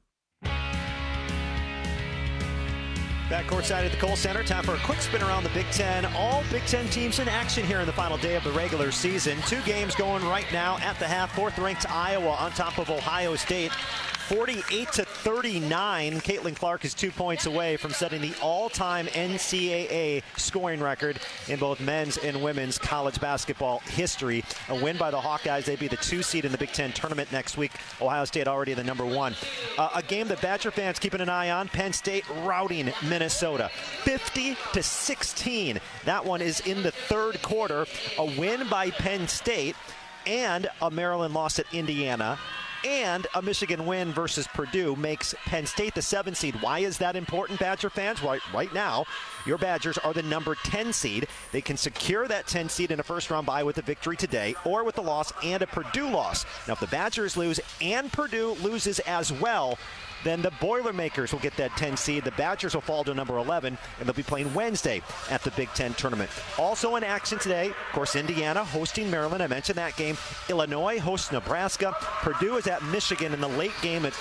Back courtside at the Kohl Center. Time for a quick spin around the Big Ten. All Big Ten teams in action here in the final day of the regular season. 2 games going right now at the half. 4th-ranked Iowa on top of Ohio State. 48-39. Caitlin Clark is 2 points away from setting the all-time NCAA scoring record in both men's and women's college basketball history. A win by the Hawkeyes. They'd be the 2 seed in the Big Ten tournament next week. Ohio State already the number 1. A game that Badger fans keeping an eye on. Penn State routing Minnesota 50-16. That one is in the third quarter. A win by Penn State and a Maryland loss at Indiana and a Michigan win versus Purdue makes Penn State the 7 seed. Why is that important, Badger fans? Right now, your Badgers are the number 10 seed. They can secure that 10 seed in a first-round bye with a victory today or with a loss and a Purdue loss. Now, if the Badgers lose and Purdue loses as well, then the Boilermakers will get that 10 seed. The Badgers will fall to number 11, and they'll be playing Wednesday at the Big Ten tournament. Also in action today, of course, Indiana hosting Maryland. I mentioned that game. Illinois hosts Nebraska. Purdue is at Michigan in the late game at